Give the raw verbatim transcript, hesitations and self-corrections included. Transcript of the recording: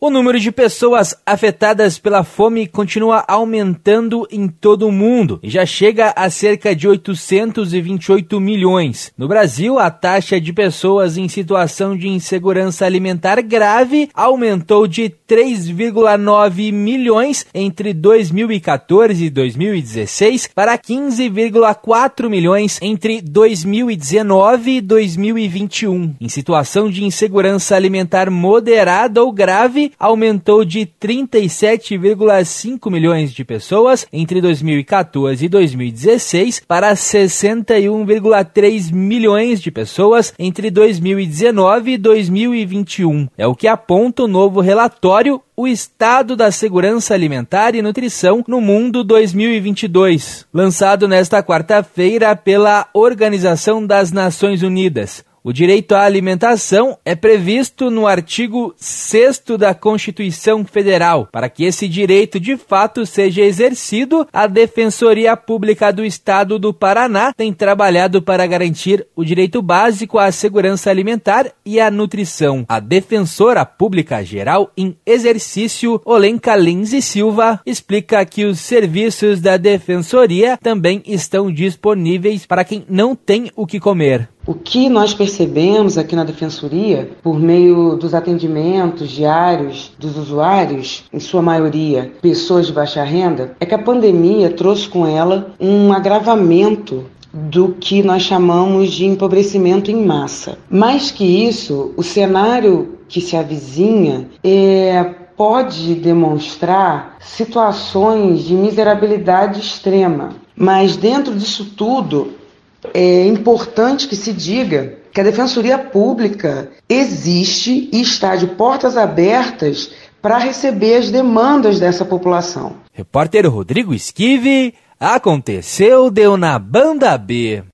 O número de pessoas afetadas pela fome continua aumentando em todo o mundo e já chega a cerca de oitocentos e vinte e oito milhões. No Brasil, a taxa de pessoas em situação de insegurança alimentar grave aumentou de três vírgula nove milhões entre dois mil e quatorze e dois mil e dezesseis para quinze vírgula quatro milhões entre dois mil e dezenove e dois mil e vinte e um. Em situação de insegurança alimentar moderada ou grave, aumentou de trinta e sete vírgula cinco milhões de pessoas entre dois mil e quatorze e dois mil e dezesseis para sessenta e um vírgula três milhões de pessoas entre dois mil e dezenove e dois mil e vinte e um. É o que aponta o novo relatório O Estado da Segurança Alimentar e Nutrição no Mundo dois mil e vinte e dois, lançado nesta quarta-feira pela Organização das Nações Unidas. O direito à alimentação é previsto no artigo sexto da Constituição Federal. Para que esse direito de fato seja exercido, a Defensoria Pública do Estado do Paraná tem trabalhado para garantir o direito básico à segurança alimentar e à nutrição. A Defensora Pública Geral em Exercício, Olenka Lins e Silva, explica que os serviços da Defensoria também estão disponíveis para quem não tem o que comer. O que nós percebemos aqui na Defensoria, por meio dos atendimentos diários dos usuários, em sua maioria pessoas de baixa renda, é que a pandemia trouxe com ela um agravamento do que nós chamamos de empobrecimento em massa. Mais que isso, o cenário que se avizinha é... pode demonstrar situações de miserabilidade extrema, mas dentro disso tudo, é importante que se diga que a Defensoria Pública existe e está de portas abertas para receber as demandas dessa população. Repórter Rodrigo Esquive, aconteceu, deu na Banda B.